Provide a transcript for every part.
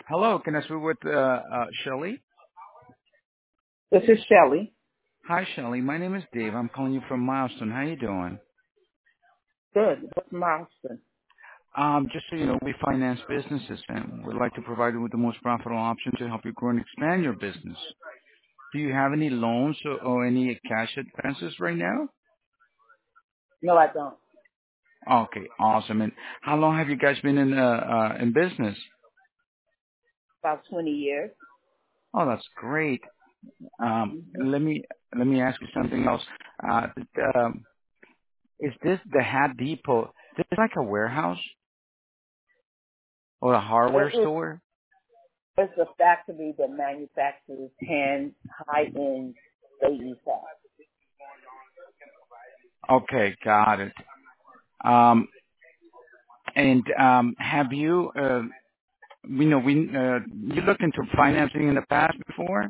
Hello, can I speak with Shelley? This is Shelley. Hi, Shelley. My name is Dave. I'm calling you from Milestone. How you doing? Good. What's Marston? Just so you know, we finance businesses, and we'd like to provide you with the most profitable option to help you grow and expand your business. Do you have any loans or any cash advances right now? No, I don't. Okay, awesome. And how long have you guys been in business? About 20 years. Oh, that's great. hmm Let me ask you something else. Uh, um, is this the Hat Depot? Is this like a warehouse or a hardware store? It's a factory that manufactures hand, high-end baby fat. Okay, got it. And have you, you looked into financing in the past before?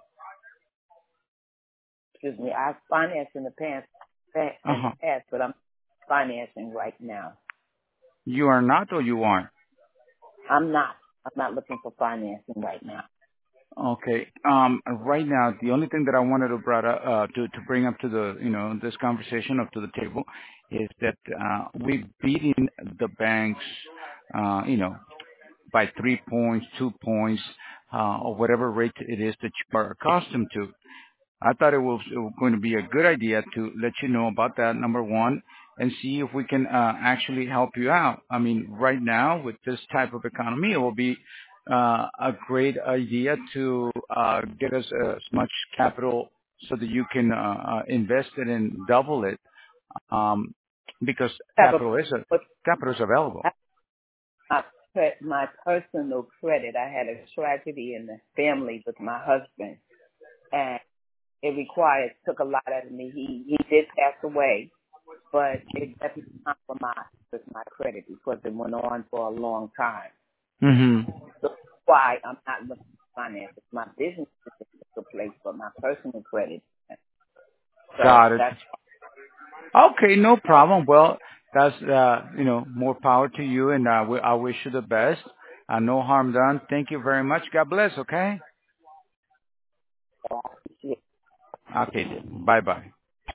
Excuse me. I've financed in the Uh-huh. past, but I'm financing right now. You are not, or you are? I'm not. I'm not looking for financing right now. Okay. Right now, the only thing that I wanted to to bring up to the, this conversation up to the table is that we're beating the banks, you know, by 3 points, 2 points, or whatever rate it is that you are accustomed to. I thought it was going to be a good idea to let you know about that, number one, and see if we can actually help you out. I mean, right now, with this type of economy, it will be a great idea to get us as much capital so that you can invest it and double it, um, because Have a, but capital is available. my personal credit. I had a tragedy in the family with my husband, and took a lot out of me. He did pass away, but it definitely compromised with my credit because it went on for a long time. Hmm. So that's why I'm not looking for finances. My business is in a good place, but my personal credit. So Got it. that's Okay, no problem. Well, that's more power to you, and I wish you the best. No harm done. Thank you very much. God bless. Okay. why I appreciate Okay. Bye bye.